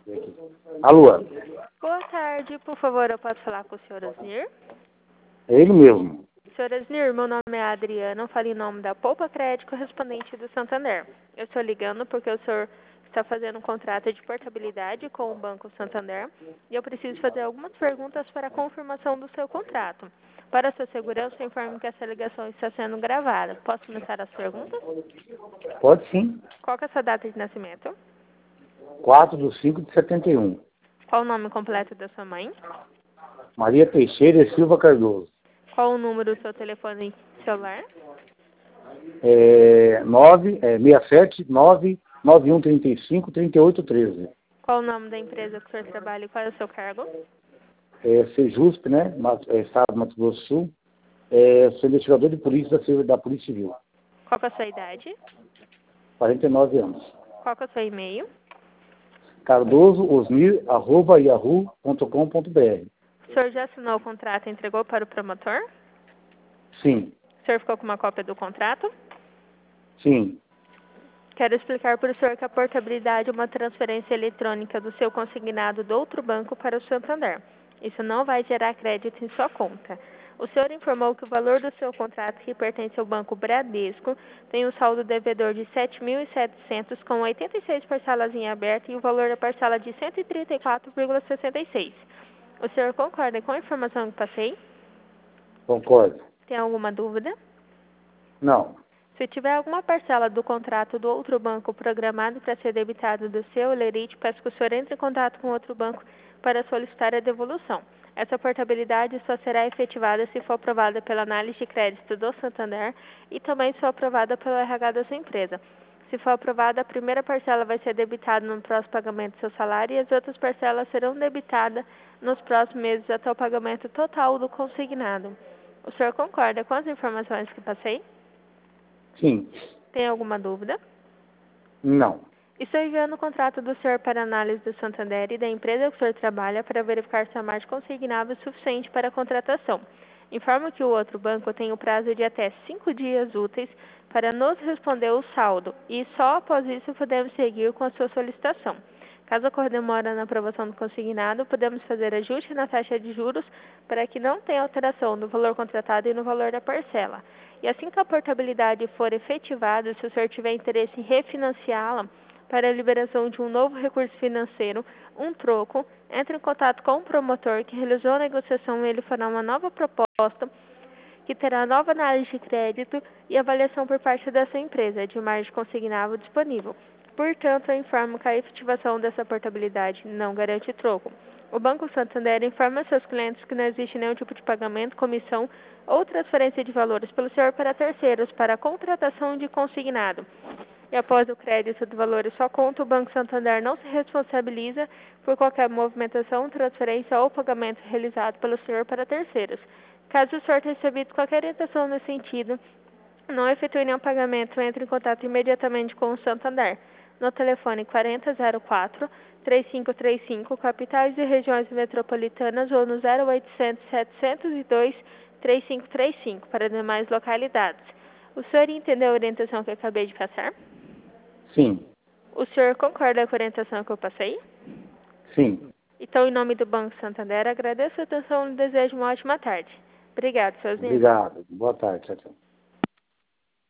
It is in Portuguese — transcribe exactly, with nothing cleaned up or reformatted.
Alô? Boa tarde, por favor, eu posso falar com o senhor Osnir? É ele mesmo. senhor Osnir, meu nome é Adriana, eu falo em nome da Poupa Crédito, correspondente do Santander. Eu estou ligando porque o senhor está fazendo um contrato de portabilidade com o Banco Santander e eu preciso fazer algumas perguntas para a confirmação do seu contrato. Para a sua segurança, eu informo que essa ligação está sendo gravada. Posso começar as perguntas? Pode sim. Qual que é a sua data de nascimento? quatro de cinco de setenta e um. Qual o nome completo da sua mãe? Maria Teixeira e Silva Cardoso. Qual o número do seu telefone celular? É, nove, é, seis sete nove nove um três cinco três oito um três. Qual o nome da empresa que o senhor trabalha e qual é o seu cargo? É, Sejusp, né? Mato- é, Estado do Mato Grosso do Sul. É, sou investigador de polícia da, Civil- da Polícia Civil. Qual que é a sua idade? quarenta e nove anos. Qual que é o seu e-mail? cardoso osmir arroba yahoo ponto com ponto br. O senhor já assinou o contrato e entregou para o promotor? Sim, O senhor ficou com uma cópia do contrato? sim. Quero explicar para o senhor que a portabilidade é uma transferência eletrônica do seu consignado do outro banco para o Santander. Isso não vai gerar crédito em sua conta. O senhor informou que o valor do seu contrato, que pertence ao Banco Bradesco, tem um saldo devedor de sete mil e setecentos com oitenta e seis parcelas em aberto e o valor da parcela de cento e trinta e quatro vírgula sessenta e seis. O senhor concorda com a informação que passei? Concordo. Tem alguma dúvida? Não. Se tiver alguma parcela do contrato do outro banco programado para ser debitado do seu lerite, peço que o senhor entre em contato com outro banco para solicitar a devolução. Essa portabilidade só será efetivada se for aprovada pela análise de crédito do Santander e também se for aprovada pelo R H da sua empresa. Se for aprovada, a primeira parcela vai ser debitada no próximo pagamento do seu salário e as outras parcelas serão debitadas nos próximos meses até o pagamento total do consignado. O senhor concorda com as informações que passei? Sim. Tem alguma dúvida? Não. Estou enviando o contrato do senhor para análise do Santander e da empresa que o senhor trabalha para verificar se a margem consignável é suficiente para a contratação. Informo que o outro banco tem o prazo de até cinco dias úteis para nos responder o saldo e só após isso podemos seguir com a sua solicitação. Caso ocorra demora na aprovação do consignado, podemos fazer ajuste na taxa de juros para que não tenha alteração no valor contratado e no valor da parcela. E assim que a portabilidade for efetivada, se o senhor tiver interesse em refinanciá-la para a liberação de um novo recurso financeiro, um troco, entre em contato com o promotor que realizou a negociação e ele fará uma nova proposta que terá nova análise de crédito e avaliação por parte dessa empresa de margem consignável disponível. Portanto, eu informo que a efetivação dessa portabilidade não garante troco. O Banco Santander informa seus clientes que não existe nenhum tipo de pagamento, comissão ou transferência de valores pelo senhor para terceiros para a contratação de consignado. E após o crédito do valor em sua conta, o Banco Santander não se responsabiliza por qualquer movimentação, transferência ou pagamento realizado pelo senhor para terceiros. Caso o senhor tenha recebido qualquer orientação nesse sentido, não efetue nenhum pagamento, entre em contato imediatamente com o Santander. No telefone quarenta zero quatro, três cinco três cinco, capitais e regiões metropolitanas ou no zero oitocentos, setecentos e dois, três cinco três cinco para demais localidades. O senhor entendeu a orientação que eu acabei de passar? Sim. O senhor concorda com a orientação que eu passei? Sim. Então, em nome do Banco Santander, agradeço a atenção e desejo uma ótima tarde. Obrigado, senhor Osnir. Obrigado. Boa tarde. Tchau, tchau.